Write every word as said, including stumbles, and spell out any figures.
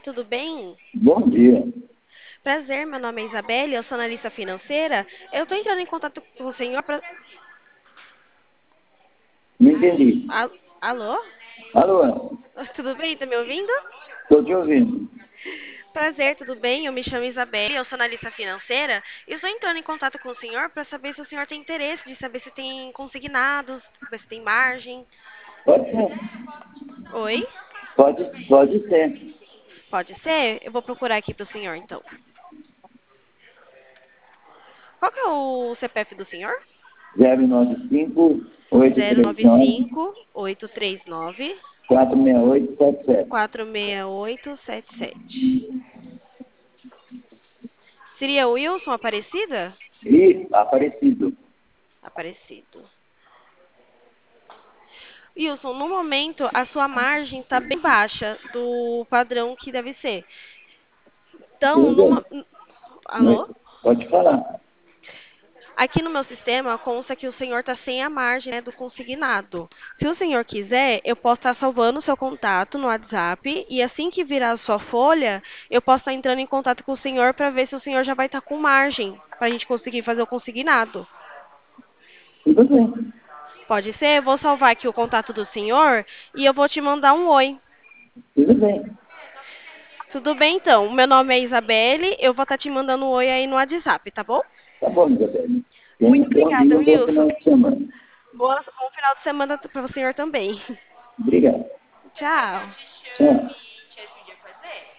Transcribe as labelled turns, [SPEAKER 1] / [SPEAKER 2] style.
[SPEAKER 1] tudo bem?
[SPEAKER 2] Bom dia.
[SPEAKER 1] Prazer, meu nome é Isabelle, eu sou analista financeira. Eu estou entrando em contato com o senhor para...
[SPEAKER 2] Não entendi.
[SPEAKER 1] Alô?
[SPEAKER 2] Alô,
[SPEAKER 1] Tudo bem? Tá me ouvindo?
[SPEAKER 2] estou te ouvindo.
[SPEAKER 1] Prazer, tudo bem? Eu me chamo Isabelle, eu sou analista financeira e estou entrando em contato com o senhor para saber se o senhor tem interesse, de saber se tem consignados, saber se tem margem.
[SPEAKER 2] Pode ser.
[SPEAKER 1] Oi?
[SPEAKER 2] Pode, pode ser.
[SPEAKER 1] Pode ser? Eu vou procurar aqui para o senhor, então. Qual que é o C P F do senhor?
[SPEAKER 2] zero nove cinco, oito
[SPEAKER 1] Zero
[SPEAKER 2] três
[SPEAKER 1] nove
[SPEAKER 2] nove,
[SPEAKER 1] cinco oito três nove
[SPEAKER 2] quatro seis oito sete sete.
[SPEAKER 1] quatro seis oito sete sete. Seria Wilson Aparecida?
[SPEAKER 2] E Aparecido.
[SPEAKER 1] Aparecido. Wilson, no momento a sua margem está bem baixa do padrão que deve ser. Então,
[SPEAKER 2] Tudo
[SPEAKER 1] numa...
[SPEAKER 2] bem.
[SPEAKER 1] Alô?
[SPEAKER 2] Mas pode falar.
[SPEAKER 1] Aqui no meu sistema consta que o senhor está sem a margem, né, do consignado. Se o senhor quiser, eu posso estar salvando o seu contato no WhatsApp e assim que virar a sua folha, eu posso estar entrando em contato com o senhor para ver se o senhor já vai estar com margem para a gente conseguir fazer o consignado.
[SPEAKER 2] Tudo bem.
[SPEAKER 1] Pode ser? Eu vou salvar aqui o contato do senhor e eu vou te mandar um oi.
[SPEAKER 2] Tudo bem.
[SPEAKER 1] Tudo bem, então? Meu nome é Isabelle, eu vou estar te mandando um oi aí no WhatsApp, tá bom?
[SPEAKER 2] Tá bom, Isabel. Tenha
[SPEAKER 1] Muito
[SPEAKER 2] um bom
[SPEAKER 1] obrigada,
[SPEAKER 2] dia, um bom final
[SPEAKER 1] Wilson.
[SPEAKER 2] de semana.
[SPEAKER 1] Boa, bom final de semana para o senhor também.
[SPEAKER 2] Obrigado.
[SPEAKER 1] Tchau.
[SPEAKER 2] Tchau.